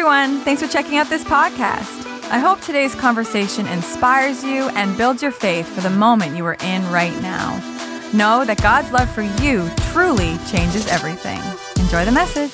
everyone. Thanks for checking out this podcast. I hope today's conversation inspires you and builds your faith for the moment you are in right now. Know that God's love for you truly changes everything. Enjoy the message.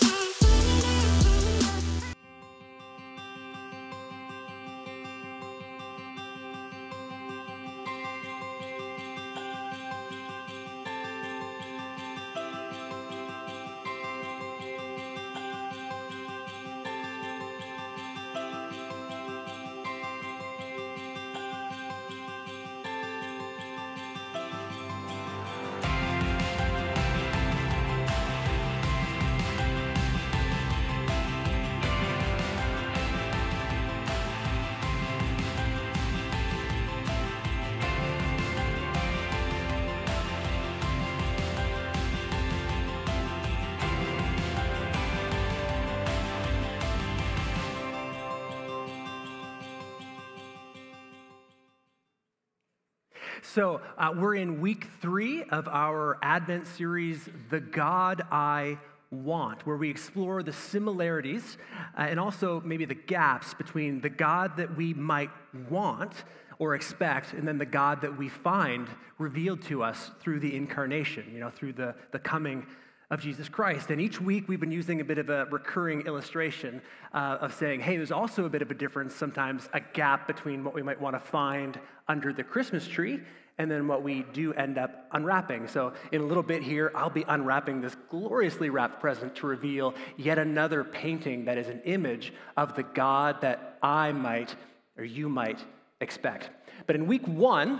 So we're in week 3 of our Advent series, The God I Want, where we explore the similarities and also maybe the gaps between the God that we might want or expect and then the God that we find revealed to us through the incarnation, through the coming of Jesus Christ. And each week we've been using a bit of a recurring illustration of saying, hey, there's also a bit of a difference, sometimes a gap between what we might want to find under the Christmas tree and then what we do end up unwrapping. So in a little bit here, I'll be unwrapping this gloriously wrapped present to reveal yet another painting that is an image of the God that I might, or you might, expect. But in week 1,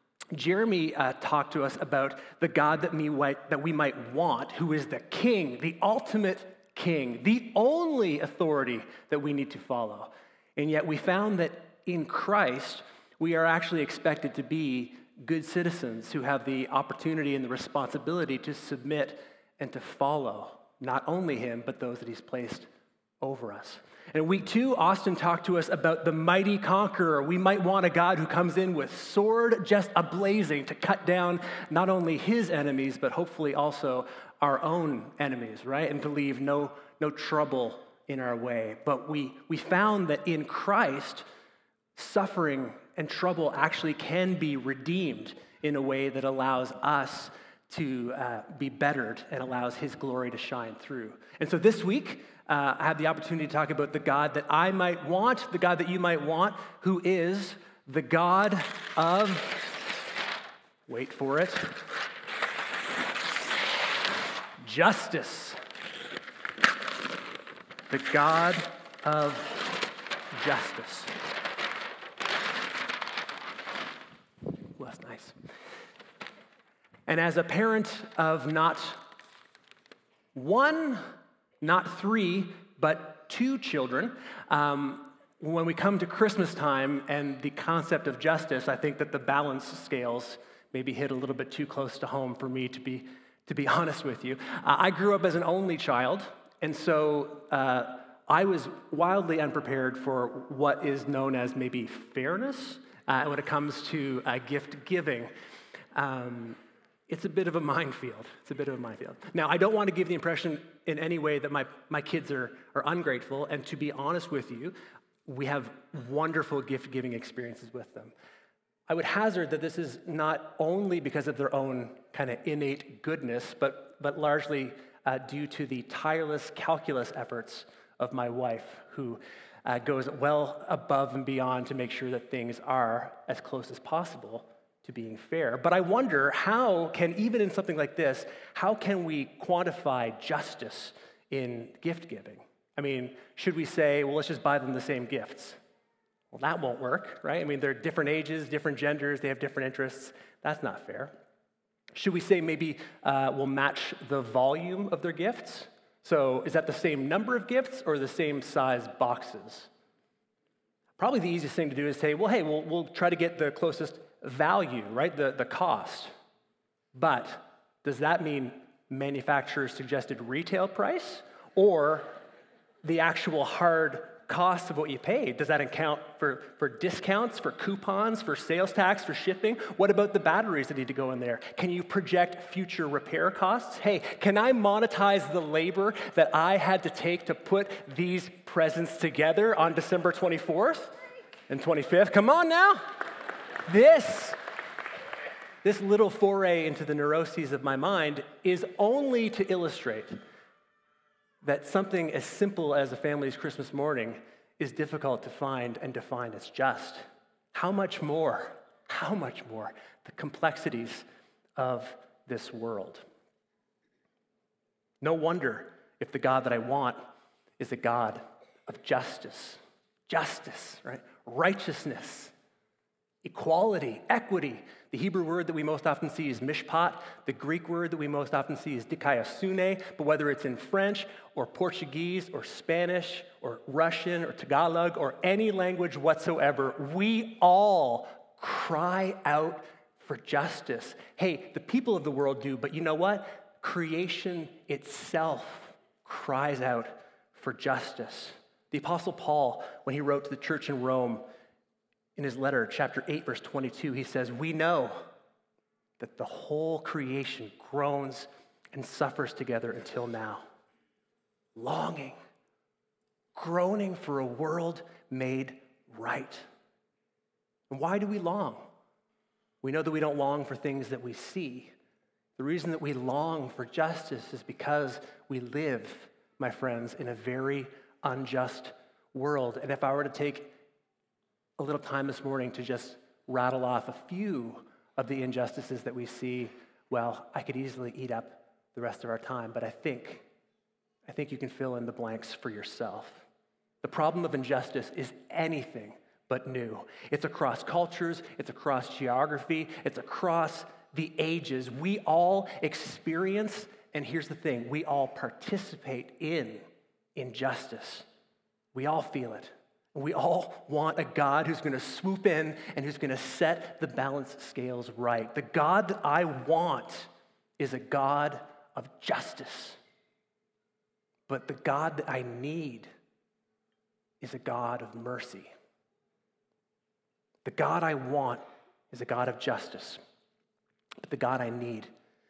Jeremy talked to us about the God that we might want, who is the King, the ultimate King, the only authority that we need to follow. And yet we found that in Christ, we are actually expected to be good citizens who have the opportunity and the responsibility to submit and to follow not only him, but those that he's placed over us. And in week 2, Austin talked to us about the mighty conqueror. We might want a God who comes in with sword just ablazing to cut down not only his enemies, but hopefully also our own enemies, right? And to leave no trouble in our way. But we found that in Christ, suffering and trouble actually can be redeemed in a way that allows us to be bettered and allows his glory to shine through. And so this week, I had the opportunity to talk about the God that I might want, the God that you might want, who is the God of, wait for it, justice. The God of justice. Well, that's nice. And as a parent of not one, not 3, but 2 children, when we come to Christmas time and the concept of justice, I think that the balance scales maybe hit a little bit too close to home for me, to be honest with you. I grew up as an only child, and so I was wildly unprepared for what is known as maybe fairness when it comes to gift giving. It's a bit of a minefield. Now, I don't want to give the impression in any way that my kids are ungrateful, and to be honest with you, we have wonderful gift-giving experiences with them. I would hazard that this is not only because of their own kind of innate goodness, but largely due to the tireless calculus efforts of my wife, who goes well above and beyond to make sure that things are as close as possible to being fair. But I wonder, how can, even in something like this, how can we quantify justice in gift giving? I mean, should we say, well, let's just buy them the same gifts? Well, that won't work, right? I mean, they're different ages, different genders, they have different interests. That's not fair. Should we say maybe we'll match the volume of their gifts? So is that the same number of gifts or the same size boxes? Probably the easiest thing to do is say, well, hey, we'll try to get the closest value, right? The cost. But does that mean manufacturer's suggested retail price or the actual hard cost of what you paid? Does that account for discounts, for coupons, for sales tax, for shipping? What about the batteries that need to go in there? Can you project future repair costs? Hey, can I monetize the labor that I had to take to put these presents together on December 24th and 25th? Come on now. This little foray into the neuroses of my mind is only to illustrate that something as simple as a family's Christmas morning is difficult to find and define as just. How much more the complexities of this world. No wonder if the God that I want is a God of justice, right? Righteousness, equality, equity. The Hebrew word that we most often see is mishpat. The Greek word that we most often see is dikaiosune. But whether it's in French or Portuguese or Spanish or Russian or Tagalog or any language whatsoever, we all cry out for justice. Hey, the people of the world do, but you know what? Creation itself cries out for justice. The Apostle Paul, when he wrote to the church in Rome, in his letter, chapter 8, verse 22, he says, "We know that the whole creation groans and suffers together until now, longing, groaning for a world made right." And why do we long? We know that we don't long for things that we see. The reason that we long for justice is because we live, my friends, in a very unjust world. And if I were to take a little time this morning to just rattle off a few of the injustices that we see, well, I could easily eat up the rest of our time, but I think you can fill in the blanks for yourself. The problem of injustice is anything but new. It's across cultures, it's across geography, it's across the ages. We all experience, and here's the thing, we all participate in injustice. We all feel it. We all want a God who's going to swoop in and who's going to set the balance scales right. The God that I want is a God of justice. But the God that I need is a God of mercy. The God I want is a God of justice. But the God I need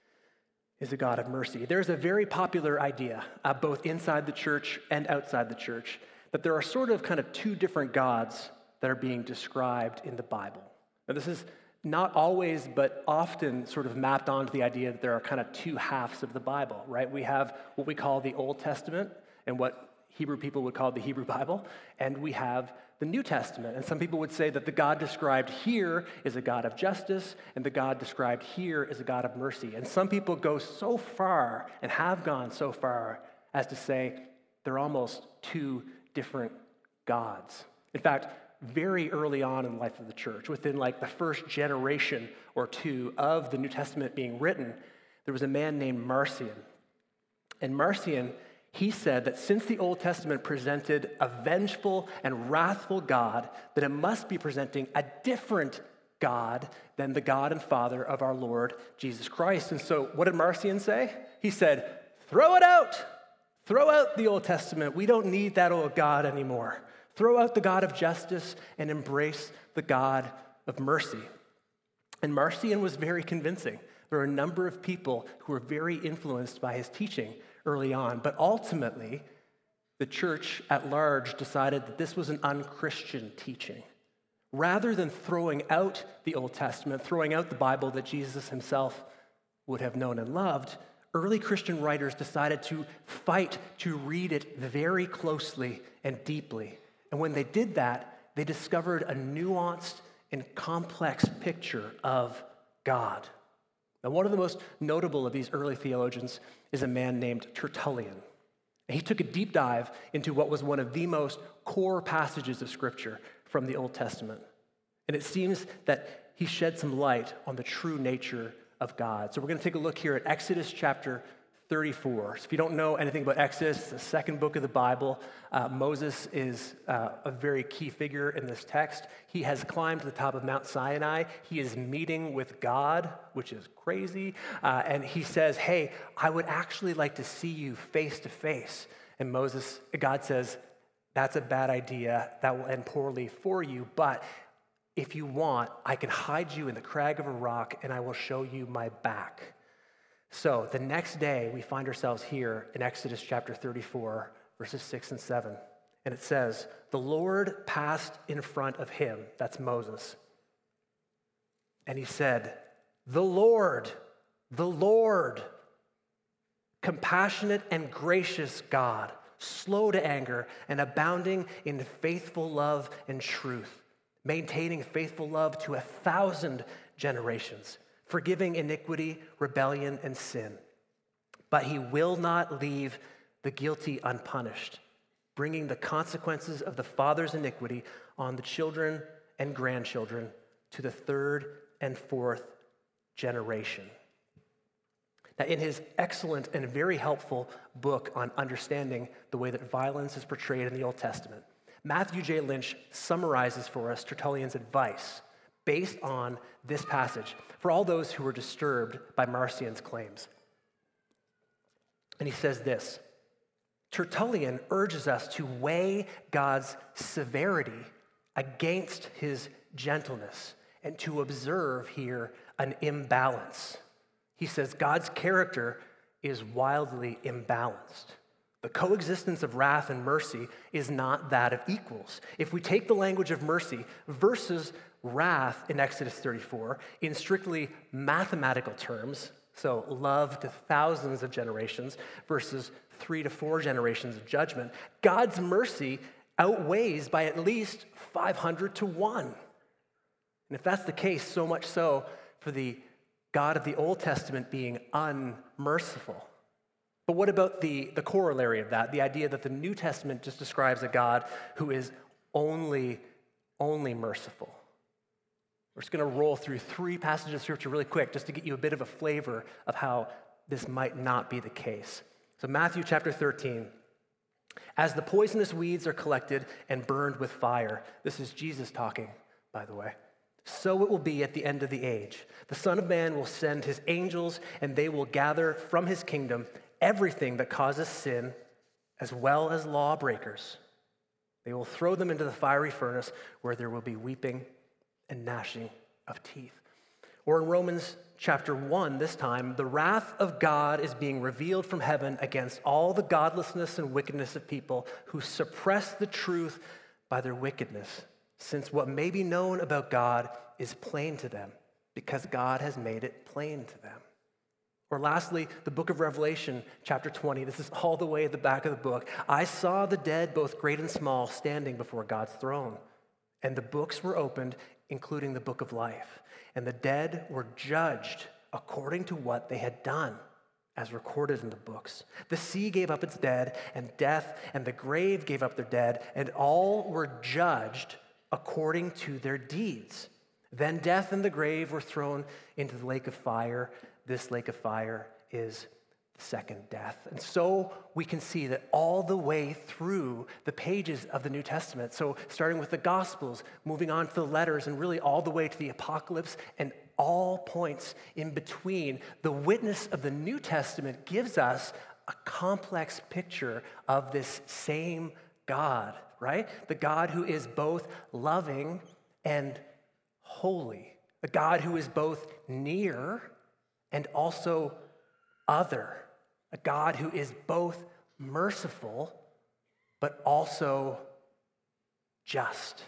is a God of mercy. There's a very popular idea, both inside the church and outside the church, that there are sort of kind of two different gods that are being described in the Bible. Now, this is not always, but often sort of mapped onto the idea that there are kind of two halves of the Bible, right? We have what we call the Old Testament and what Hebrew people would call the Hebrew Bible, and we have the New Testament. And some people would say that the God described here is a God of justice, and the God described here is a God of mercy. And some people go so far, and have gone so far, as to say they're almost two different gods. In fact, very early on in the life of the church, within like the first generation or two of the New Testament being written, there was a man named Marcion. And Marcion, he said that since the Old Testament presented a vengeful and wrathful God, that it must be presenting a different God than the God and Father of our Lord Jesus Christ. And so what did Marcion say? He said, throw it out. Throw out the Old Testament. We don't need that old God anymore. Throw out the God of justice and embrace the God of mercy. And Marcion was very convincing. There are a number of people who were very influenced by his teaching early on. But ultimately, the church at large decided that this was an unchristian teaching. Rather than throwing out the Old Testament, throwing out the Bible that Jesus himself would have known and loved, early Christian writers decided to fight to read it very closely and deeply. And when they did that, they discovered a nuanced and complex picture of God. Now, one of the most notable of these early theologians is a man named Tertullian. And he took a deep dive into what was one of the most core passages of Scripture from the Old Testament. And it seems that he shed some light on the true nature of God. So we're going to take a look here at Exodus chapter 34. So if you don't know anything about Exodus, it's the second book of the Bible. Moses is a very key figure in this text. He has climbed to the top of Mount Sinai. He is meeting with God, which is crazy. And he says, hey, I would actually like to see you face to face. And God says, that's a bad idea. That will end poorly for you. But if you want, I can hide you in the crag of a rock and I will show you my back. So the next day, we find ourselves here in Exodus chapter 34, verses 6 and 7. And it says, the Lord passed in front of him, that's Moses. And he said, the Lord, compassionate and gracious God, slow to anger and abounding in faithful love and truth, maintaining faithful love to 1,000 generations, forgiving iniquity, rebellion, and sin. But he will not leave the guilty unpunished, bringing the consequences of the father's iniquity on the children and grandchildren to the third and fourth generation. Now, in his excellent and very helpful book on understanding the way that violence is portrayed in the Old Testament, Matthew J. Lynch summarizes for us Tertullian's advice based on this passage for all those who were disturbed by Marcion's claims. And he says this, Tertullian urges us to weigh God's severity against his gentleness and to observe here an imbalance. He says God's character is wildly imbalanced. The coexistence of wrath and mercy is not that of equals. If we take the language of mercy versus wrath in Exodus 34 in strictly mathematical terms, so love to thousands of generations versus 3 to 4 generations of judgment, God's mercy outweighs by at least 500 to 1. And if that's the case, so much so for the God of the Old Testament being unmerciful. But what about the corollary of that, the idea that the New Testament just describes a God who is only merciful? We're just going to roll through 3 passages of Scripture really quick just to get you a bit of a flavor of how this might not be the case. So Matthew chapter 13. As the poisonous weeds are collected and burned with fire, this is Jesus talking, by the way, so it will be at the end of the age. The Son of Man will send his angels, and they will gather from his kingdom everything that causes sin, as well as lawbreakers. They will throw them into the fiery furnace, where there will be weeping and gnashing of teeth. Or in Romans chapter 1, this time, the wrath of God is being revealed from heaven against all the godlessness and wickedness of people who suppress the truth by their wickedness, since what may be known about God is plain to them, because God has made it plain to them. Or lastly, the book of Revelation, chapter 20. This is all the way at the back of the book. I saw the dead, both great and small, standing before God's throne. And the books were opened, including the book of life. And the dead were judged according to what they had done, as recorded in the books. The sea gave up its dead, and death and the grave gave up their dead, and all were judged according to their deeds. Then death and the grave were thrown into the lake of fire. This lake of fire is the second death. And so we can see that all the way through the pages of the New Testament, so starting with the Gospels, moving on to the letters, and really all the way to the Apocalypse, and all points in between, the witness of the New Testament gives us a complex picture of this same God, right? The God who is both loving and holy. A God who is both near and also other. A God who is both merciful but also just.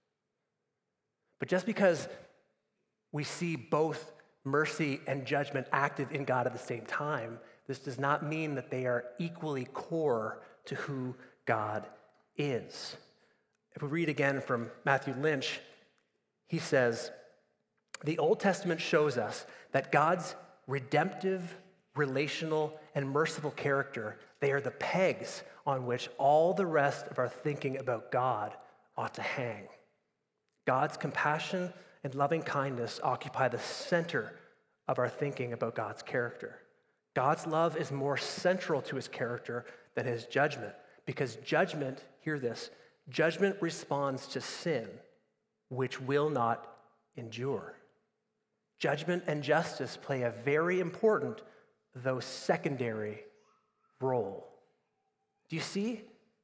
But just because we see both mercy and judgment active in God at the same time, this does not mean that they are equally core to who God is. If we read again from Matthew Lynch, he says, the Old Testament shows us that God's redemptive, relational, and merciful character, they are the pegs on which all the rest of our thinking about God ought to hang. God's compassion and loving kindness occupy the center of our thinking about God's character. God's love is more central to his character than his judgment, because judgment, hear this, judgment responds to sin, which will not endure. Judgment and justice play a very important, though secondary, role. Do you see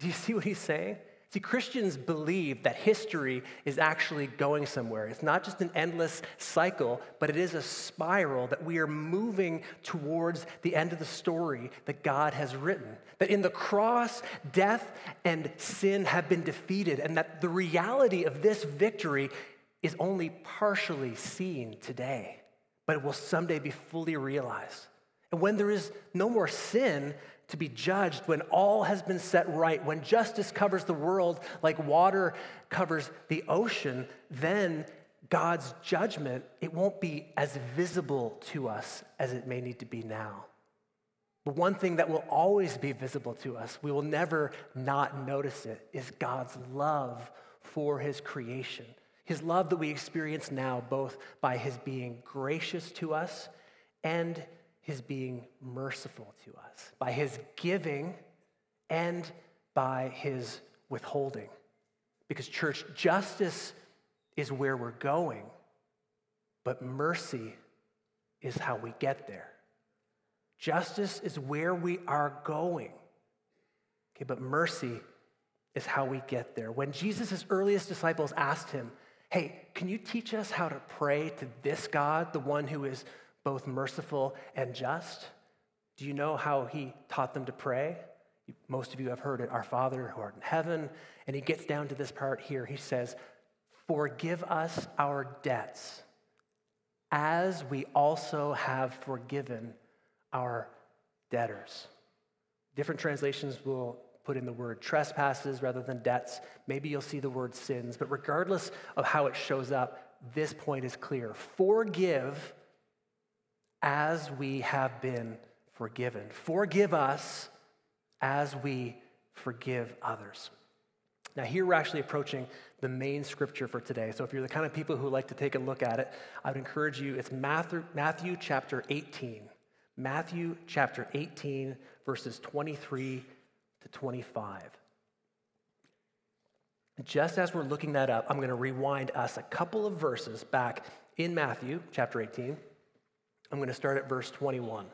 Do you see what he's saying? See, Christians believe that history is actually going somewhere. It's not just an endless cycle, but it is a spiral that we are moving towards the end of the story that God has written. That in the cross, death and sin have been defeated, and that the reality of this victory is only partially seen today, but it will someday be fully realized. And when there is no more sin to be judged, when all has been set right, when justice covers the world like water covers the ocean, then God's judgment, it won't be as visible to us as it may need to be now. But one thing that will always be visible to us, we will never not notice it, is God's love for his creation. His love that we experience now, both by his being gracious to us and his being merciful to us, by his giving and by his withholding. Because, church, justice is where we're going, but mercy is how we get there. Justice is where we are going, okay, but mercy is how we get there. When Jesus' earliest disciples asked him, hey, can you teach us how to pray to this God, the one who is both merciful and just? Do you know how he taught them to pray? Most of you have heard it, our Father who art in heaven. And he gets down to this part here. He says, forgive us our debts as we also have forgiven our debtors. Different translations will put in the word trespasses rather than debts. Maybe you'll see the word sins. But regardless of how it shows up, this point is clear. Forgive as we have been forgiven. Forgive us as we forgive others. Now, here we're actually approaching the main scripture for today. So if you're the kind of people who like to take a look at it, I would encourage you, it's Matthew chapter 18. Matthew chapter 18, verses 23 to 25. Just as we're looking that up, I'm going to rewind us a couple of verses back in Matthew chapter 18. I'm going to start at verse 21.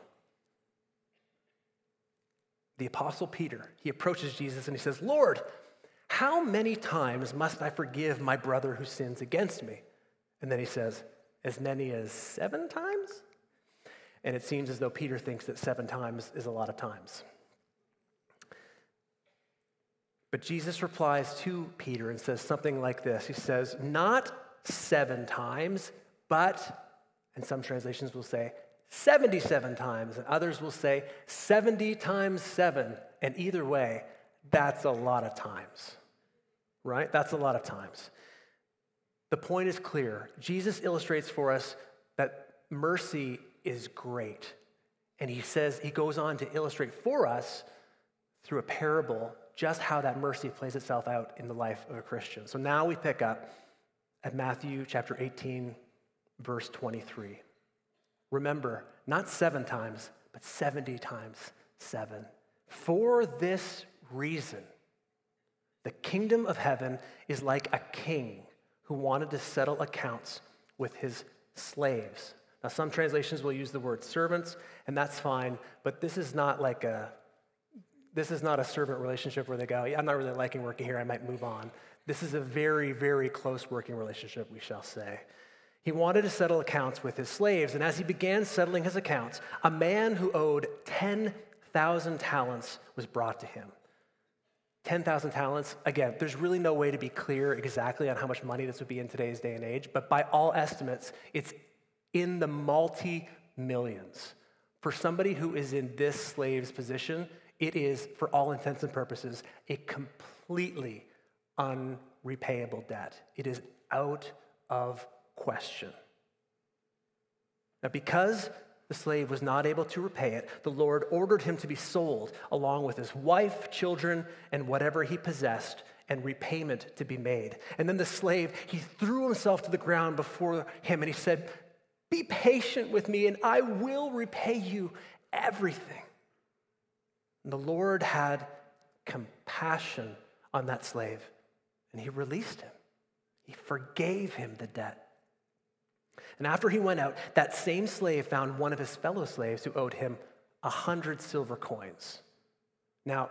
The Apostle Peter, he approaches Jesus and he says, Lord, how many times must I forgive my brother who sins against me? And then he says, as many as 7 times? And it seems as though Peter thinks that 7 times is a lot of times. But Jesus replies to Peter and says something like this. He says, not 7 times, but, and some translations will say, 77 times, and others will say 70 times 7. And either way, that's a lot of times, right? That's a lot of times. The point is clear. Jesus illustrates for us that mercy is great. And he goes on to illustrate for us through a parable just how that mercy plays itself out in the life of a Christian. So now we pick up at Matthew chapter 18, verse 23. Remember, not 7 times, but 70 times 7. For this reason, the kingdom of heaven is like a king who wanted to settle accounts with his slaves. Now, some translations will use the word servants, and that's fine, but this is not a servant relationship where they go, yeah, I'm not really liking working here, I might move on. This is a very, very close working relationship, we shall say. He wanted to settle accounts with his slaves, and as he began settling his accounts, a man who owed 10,000 talents was brought to him. 10,000 talents, again, there's really no way to be clear exactly on how much money this would be in today's day and age, but by all estimates, it's in the multi-millions. For somebody who is in this slave's position, it is, for all intents and purposes, a completely unrepayable debt. It is out of question. Now, because the slave was not able to repay it, the Lord ordered him to be sold along with his wife, children, and whatever he possessed, and repayment to be made. And then the slave, he threw himself to the ground before him and he said, be patient with me and I will repay you everything. And the Lord had compassion on that slave and he released him. He forgave him the debt. And after he went out, that same slave found one of his fellow slaves who owed him 100 silver coins. Now,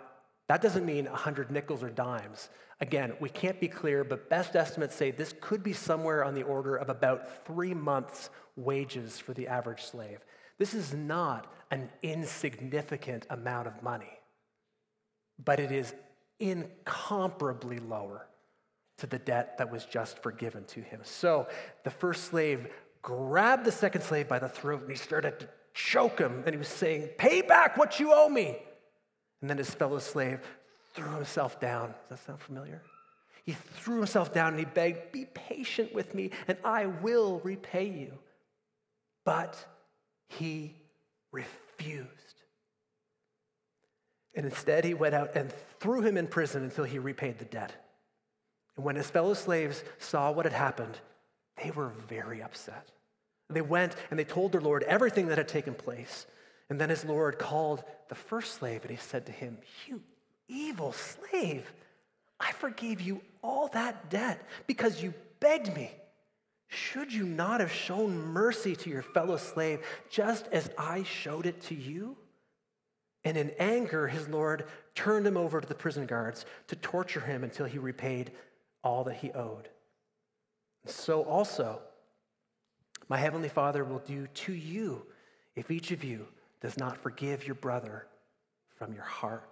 That doesn't mean 100 nickels or dimes. Again, we can't be clear, but best estimates say this could be somewhere on the order of about 3 months' wages for the average slave. This is not an insignificant amount of money, but it is incomparably lower to the debt that was just forgiven to him. So the first slave grabbed the second slave by the throat and he started to choke him, and he was saying, "Pay back what you owe me." And then his fellow slave threw himself down. Does that sound familiar? He threw himself down and he begged, "Be patient with me and I will repay you." But he refused. And instead he went out and threw him in prison until he repaid the debt. And when his fellow slaves saw what had happened, they were very upset. They went and they told their Lord everything that had taken place. And then his Lord called the first slave and he said to him, "You evil slave, I forgave you all that debt because you begged me. Should you not have shown mercy to your fellow slave just as I showed it to you?" And in anger, his Lord turned him over to the prison guards to torture him until he repaid all that he owed. So also, my heavenly Father will do to you if each of you does not forgive your brother from your heart.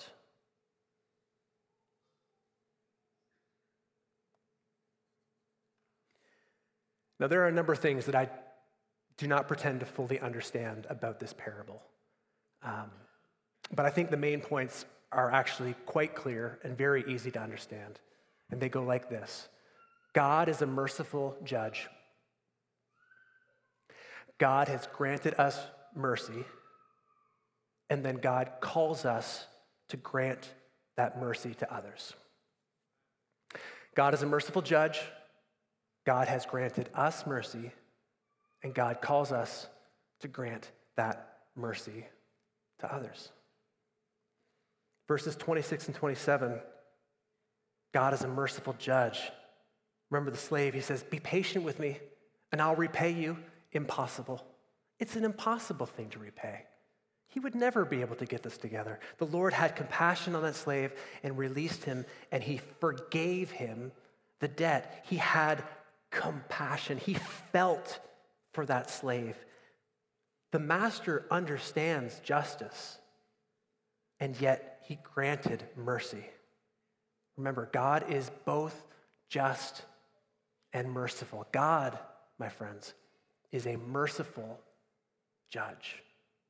Now, there are a number of things that I do not pretend to fully understand about this parable. But I think the main points are actually quite clear and very easy to understand. And they go like this. God is a merciful judge. God has granted us mercy, and then God calls us to grant that mercy to others. God is a merciful judge. God has granted us mercy, and God calls us to grant that mercy to others. Verses 26 and 27, God is a merciful judge. Remember the slave, he says, "Be patient with me, and I'll repay you." Impossible. It's an impossible thing to repay. He would never be able to get this together. The Lord had compassion on that slave and released him, and he forgave him the debt. He had compassion. He felt for that slave. The master understands justice, and yet he granted mercy. Remember, God is both just and merciful. God, my friends, is a merciful judge.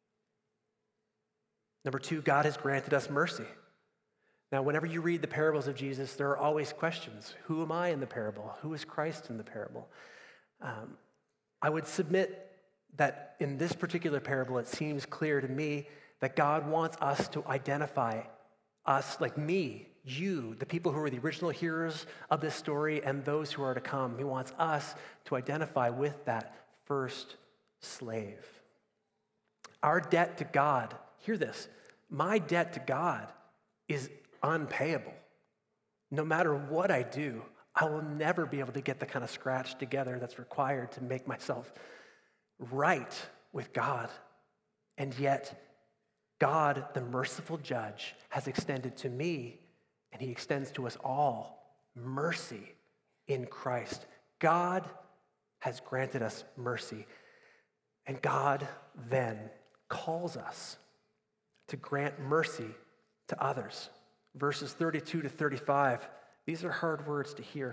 Number two, God has granted us mercy. Now, whenever you read the parables of Jesus, there are always questions. Who am I in the parable? Who is Christ in the parable? I would submit that in this particular parable, it seems clear to me that God wants us to identify us, like me, you, the people who are the original hearers of this story and those who are to come. He wants us to identify with that first slave. Our debt to God, hear this, my debt to God is unpayable. No matter what I do, I will never be able to get the kind of scratch together that's required to make myself right with God. And yet, God, the merciful judge, has extended to me, and he extends to us all, mercy in Christ. God has granted us mercy, and God then calls us to grant mercy to others. Verses 32 to 35, these are hard words to hear.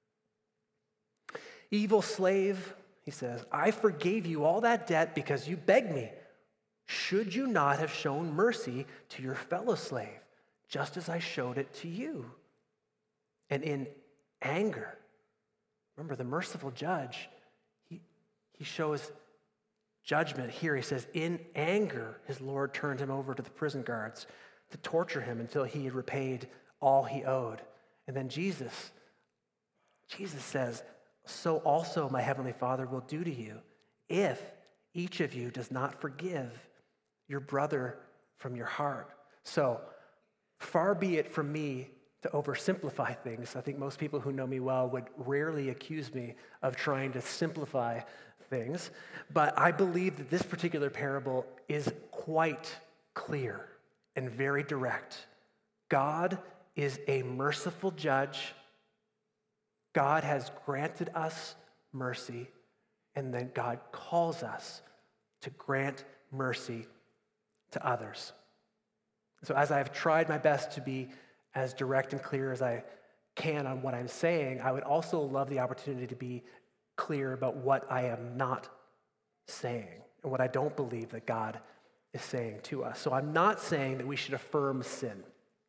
"Evil slave," he says, "I forgave you all that debt because you begged me. Should you not have shown mercy to your fellow slave, just as I showed it to you?" And in anger, remember the merciful judge, he shows judgment here. He says, in anger, his Lord turned him over to the prison guards to torture him until he had repaid all he owed. And then Jesus says, "So also my heavenly Father will do to you if each of you does not forgive your brother from your heart." So far be it from me to oversimplify things. I think most people who know me well would rarely accuse me of trying to simplify things. But I believe that this particular parable is quite clear and very direct. God is a merciful judge. God has granted us mercy, and then God calls us to grant mercy to others. So as I've tried my best to be as direct and clear as I can on what I'm saying, I would also love the opportunity to be clear about what I am not saying and what I don't believe that God is saying to us. So I'm not saying that we should affirm sin.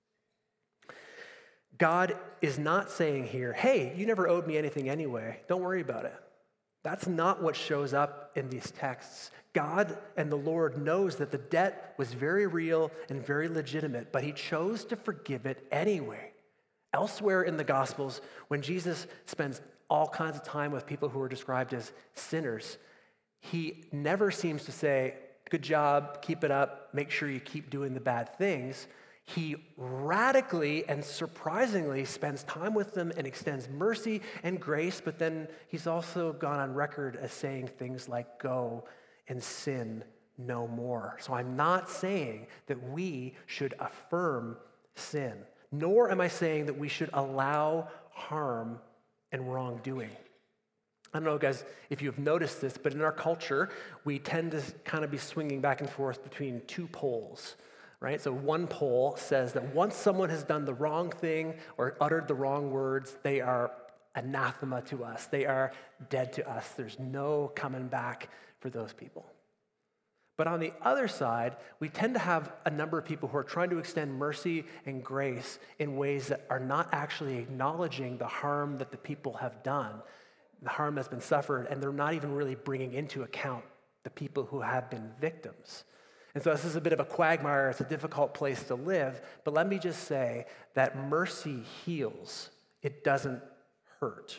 God is not saying here, hey, you never owed me anything anyway. Don't worry about it. That's not what shows up in these texts. God and the Lord knows that the debt was very real and very legitimate, but he chose to forgive it anyway. Elsewhere in the Gospels, when Jesus spends all kinds of time with people who are described as sinners, he never seems to say, good job, keep it up, make sure you keep doing the bad things. He radically and surprisingly spends time with them and extends mercy and grace, but then he's also gone on record as saying things like, go and sin no more. So I'm not saying that we should affirm sin, nor am I saying that we should allow harm and wrongdoing. I don't know, guys, if you've noticed this, but in our culture, we tend to kind of be swinging back and forth between two poles. Right? So one pole says that once someone has done the wrong thing or uttered the wrong words, they are anathema to us. They are dead to us. There's no coming back for those people. But on the other side, we tend to have a number of people who are trying to extend mercy and grace in ways that are not actually acknowledging the harm that the people have done, the harm that's been suffered, and they're not even really bringing into account the people who have been victims. And so this is a bit of a quagmire. It's a difficult place to live. But let me just say that mercy heals. It doesn't hurt.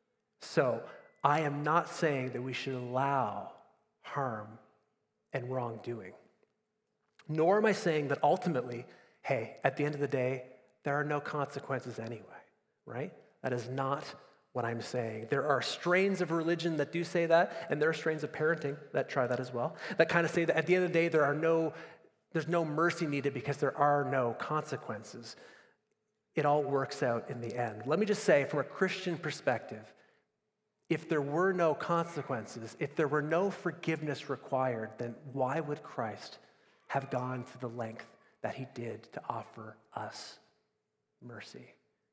So I am not saying that we should allow harm and wrongdoing. Nor am I saying that ultimately, hey, at the end of the day, there are no consequences anyway, right? That is not what I'm saying. There are strains of religion that do say that, and there are strains of parenting that try that as well, that kind of say that at the end of the day, there's no mercy needed because there are no consequences. It all works out in the end. Let me just say, from a Christian perspective, if there were no consequences, if there were no forgiveness required, then why would Christ have gone to the length that he did to offer us mercy?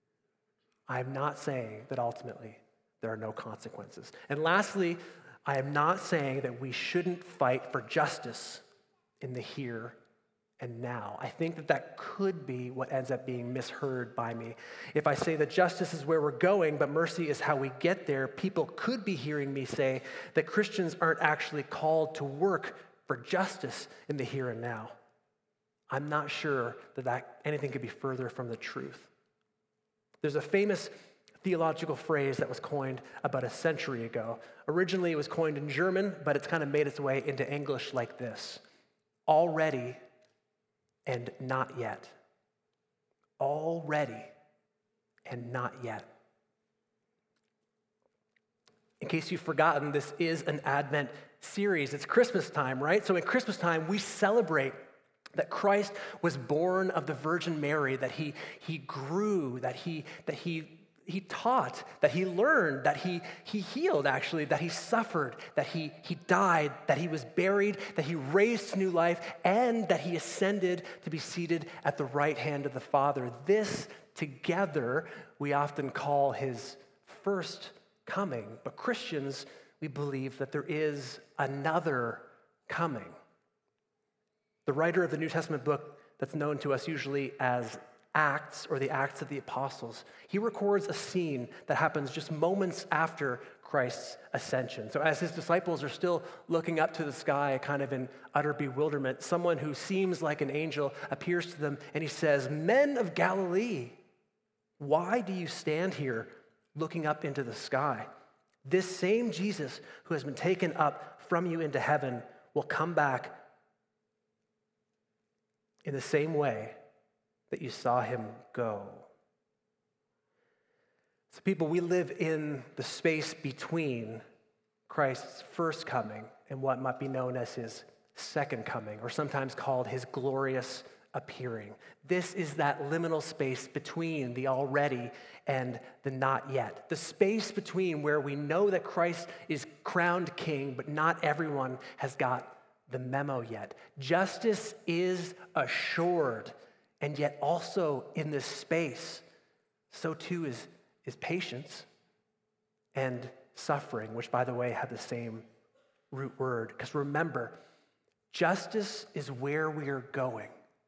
I'm not saying that ultimately there are no consequences. And lastly, I am not saying that we shouldn't fight for justice in the here and now. I think that could be what ends up being misheard by me. If I say that justice is where we're going, but mercy is how we get there, people could be hearing me say that Christians aren't actually called to work for justice in the here and now. I'm not sure that anything could be further from the truth. There's a famous theological phrase that was coined about a century ago. Originally, it was coined in German, but it's kind of made its way into English like this: already and not yet. Already and not yet. In case you've forgotten, this is an Advent series. It's Christmas time, right? So in Christmas time, we celebrate that Christ was born of the Virgin Mary, that he grew, that he taught, that he learned, that he healed, actually, that he suffered, that he died, that he was buried, that he raised to new life, and that he ascended to be seated at the right hand of the Father. This together we often call his first coming. But Christians, we believe that there is another coming. The writer of the New Testament book that's known to us usually as Acts, or the Acts of the Apostles, he records a scene that happens just moments after Christ's ascension. So as his disciples are still looking up to the sky, kind of in utter bewilderment, someone who seems like an angel appears to them and he says, "Men of Galilee, why do you stand here looking up into the sky? This same Jesus who has been taken up from you into heaven will come back in the same way that you saw him go." So people, we live in the space between Christ's first coming and what might be known as his second coming, or sometimes called his glorious appearing. This is that liminal space between the already and the not yet. The space between where we know that Christ is crowned king, but not everyone has got the memo yet. Justice is assured, and yet also in this space, so too is patience and suffering, which, by the way, have the same root word. Because remember, justice is where we are going,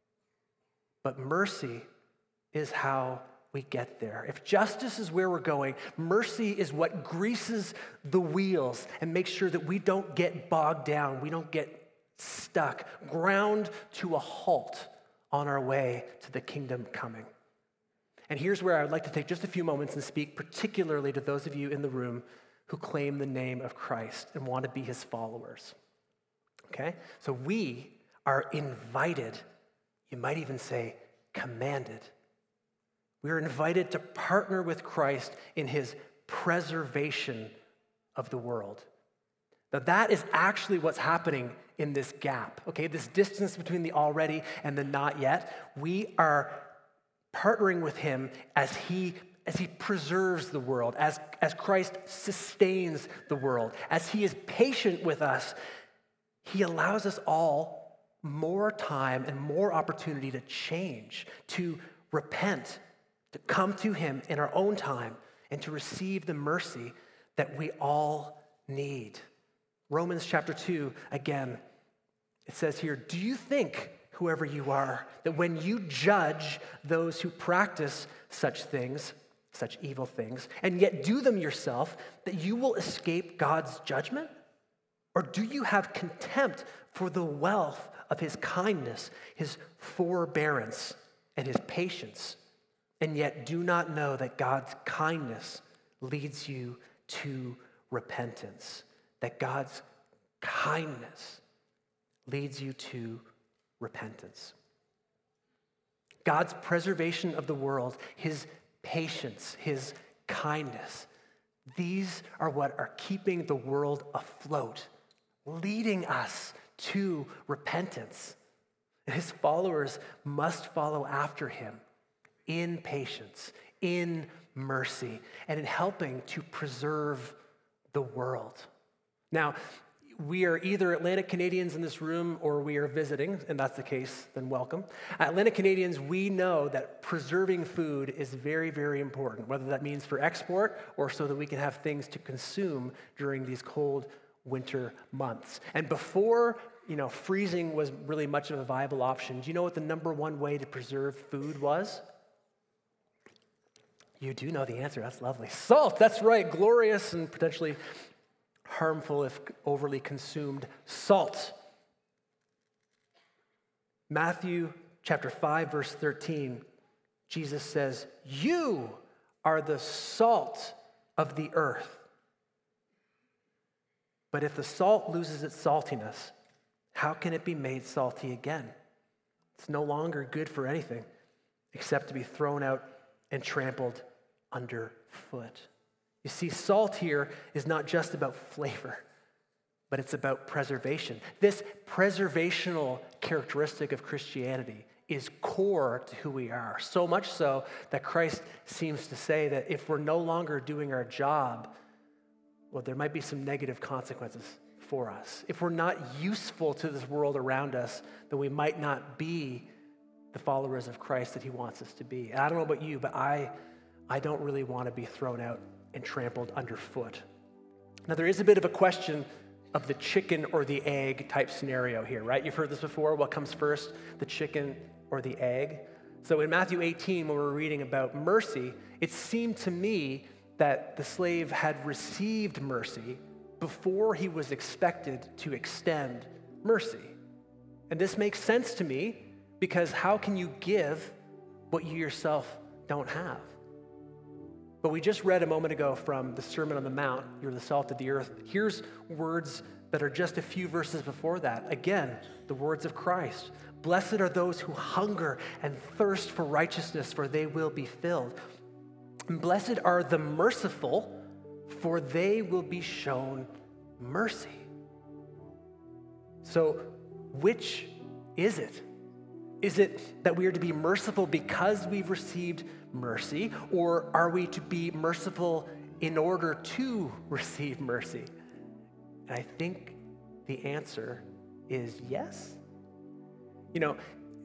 but mercy is how we get there. If justice is where we're going, mercy is what greases the wheels and makes sure that we don't get bogged down, we don't get stuck, ground to a halt on our way to the kingdom coming. And here's where I would like to take just a few moments and speak particularly to those of you in the room who claim the name of Christ and want to be his followers. Okay? So we are invited, you might even say commanded. We are invited to partner with Christ in his preservation of the world. Now that is actually what's happening in this gap, okay? This distance between the already and the not yet. We are partnering with him as he preserves the world, as Christ sustains the world, as he is patient with us. He allows us all more time and more opportunity to change, to repent, to come to him in our own time, and to receive the mercy that we all need. Romans chapter 2, again, it says here, do you think, whoever you are, that when you judge those who practice such things, such evil things, and yet do them yourself, that you will escape God's judgment? Or do you have contempt for the wealth of his kindness, his forbearance, and his patience, and yet do not know that God's kindness leads you to repentance? That God's kindness leads you to repentance. God's preservation of the world, his patience, his kindness, these are what are keeping the world afloat, leading us to repentance. His followers must follow after him in patience, in mercy, and in helping to preserve the world. Now, we are either Atlantic Canadians in this room or we are visiting, and that's the case, then welcome. Atlantic Canadians, we know that preserving food is very, very important, whether that means for export or so that we can have things to consume during these cold winter months. And before, freezing was really much of a viable option, do you know what the number one way to preserve food was? You do know the answer. That's lovely. Salt, that's right. Glorious and potentially harmful if overly consumed. Salt. Matthew chapter 5, verse 13, Jesus says, you are the salt of the earth. But if the salt loses its saltiness, how can it be made salty again? It's no longer good for anything except to be thrown out and trampled underfoot. You see, salt here is not just about flavor, but it's about preservation. This preservational characteristic of Christianity is core to who we are, so much so that Christ seems to say that if we're no longer doing our job, well, there might be some negative consequences for us. If we're not useful to this world around us, then we might not be the followers of Christ that he wants us to be. And I don't know about you, but I don't really want to be thrown out and trampled underfoot. Now, there is a bit of a question of the chicken or the egg type scenario here, right? You've heard this before. What comes first, the chicken or the egg? So in Matthew 18, when we're reading about mercy, it seemed to me that the slave had received mercy before he was expected to extend mercy. And this makes sense to me because how can you give what you yourself don't have? But we just read a moment ago from the Sermon on the Mount, you're the salt of the earth. Here's words that are just a few verses before that. Again, the words of Christ. Blessed are those who hunger and thirst for righteousness, for they will be filled. And blessed are the merciful, for they will be shown mercy. So, which is it? Is it that we are to be merciful because we've received mercy, or are we to be merciful in order to receive mercy? And I think the answer is yes. You know,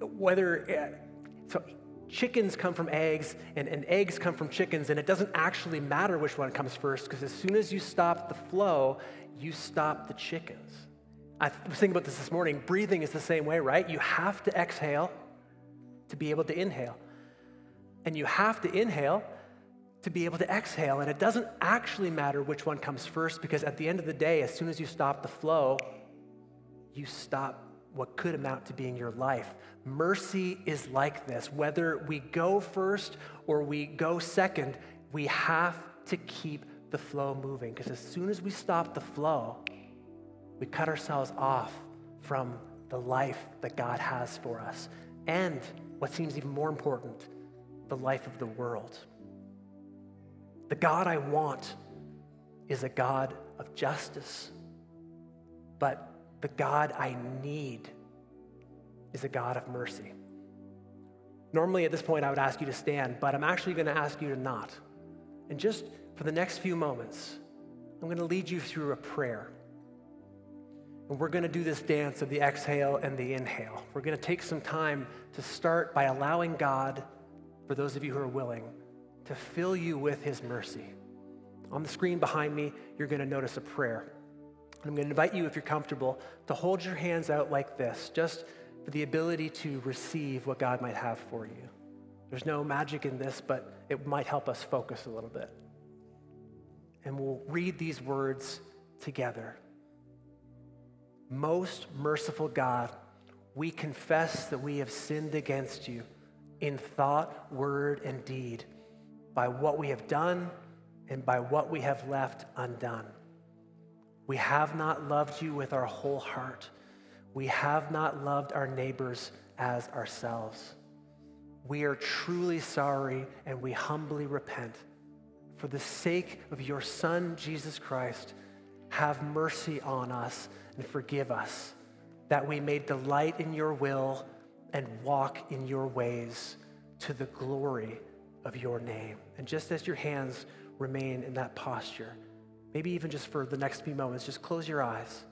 so chickens come from eggs, and eggs come from chickens, and it doesn't actually matter which one comes first, because as soon as you stop the flow, you stop the chickens. I was thinking about this morning. Breathing is the same way, right? You have to exhale to be able to inhale. And you have to inhale to be able to exhale. And it doesn't actually matter which one comes first, because at the end of the day, as soon as you stop the flow, you stop what could amount to being your life. Mercy is like this. Whether we go first or we go second, we have to keep the flow moving, because as soon as we stop the flow, we cut ourselves off from the life that God has for us. And what seems even more important, the life of the world. The God I want is a God of justice, but the God I need is a God of mercy. Normally at this point I would ask you to stand, but I'm actually going to ask you to not. And just for the next few moments, I'm going to lead you through a prayer. And we're going to do this dance of the exhale and the inhale. We're going to take some time to start by allowing God, for those of you who are willing, to fill you with his mercy. On the screen behind me, you're going to notice a prayer. I'm going to invite you, if you're comfortable, to hold your hands out like this, just for the ability to receive what God might have for you. There's no magic in this, but it might help us focus a little bit. And we'll read these words together. Most merciful God, we confess that we have sinned against you in thought, word, and deed, by what we have done and by what we have left undone. We have not loved you with our whole heart. We have not loved our neighbors as ourselves. We are truly sorry, and we humbly repent. For the sake of your Son, Jesus Christ, have mercy on us and forgive us, that we may delight in your will and walk in your ways to the glory of your name. And just as your hands remain in that posture, maybe even just for the next few moments, just close your eyes.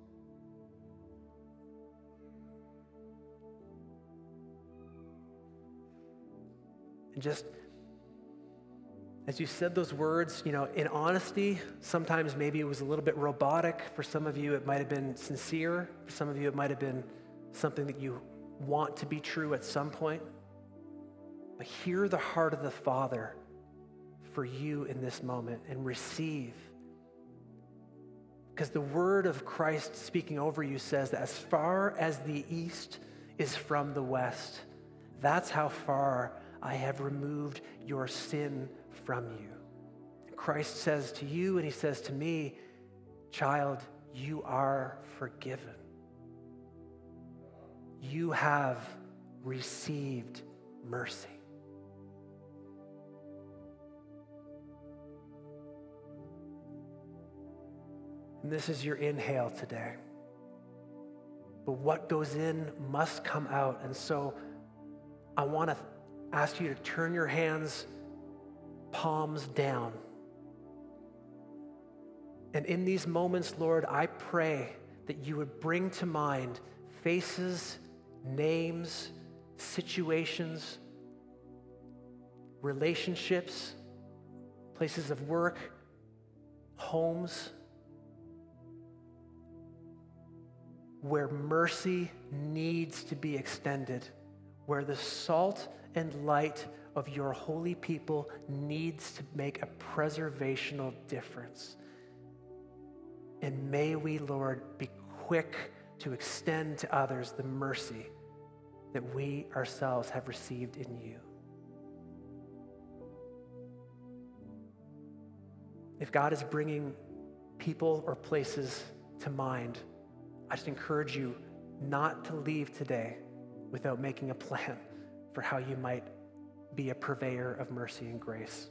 And just as you said those words, in honesty, sometimes maybe it was a little bit robotic. For some of you, it might have been sincere. For some of you, it might have been something that you want to be true at some point. But hear the heart of the Father for you in this moment and receive. Because the word of Christ speaking over you says that as far as the east is from the west, that's how far I have removed your sin from you. Christ says to you, and he says to me, child, you are forgiven. You have received mercy. And this is your inhale today. But what goes in must come out. And so I want to ask you to turn your hands, palms down. And in these moments, Lord, I pray that you would bring to mind faces, names, situations, relationships, places of work, homes, where mercy needs to be extended, where the salt and light of your holy people needs to make a preservational difference. And may we, Lord, be quick to extend to others the mercy that we ourselves have received in you. If God is bringing people or places to mind, I just encourage you not to leave today without making a plan for how you might be a purveyor of mercy and grace.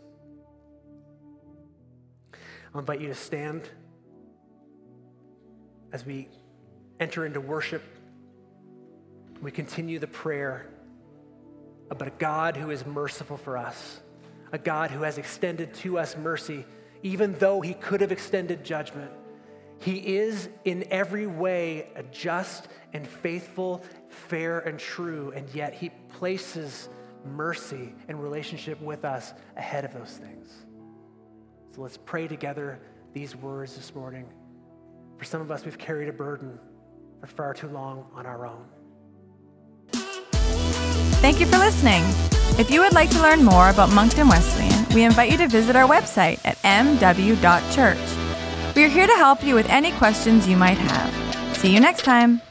I'll invite you to stand as we enter into worship. We continue the prayer about a God who is merciful for us, a God who has extended to us mercy, even though he could have extended judgment. He is in every way a just and faithful, fair and true, and yet he places mercy and relationship with us ahead of those things. So let's pray together these words this morning. For some of us, we've carried a burden for far too long on our own. Thank you for listening. If you would like to learn more about Moncton Wesleyan, we invite you to visit our website at mw.church. We are here to help you with any questions you might have. See you next time.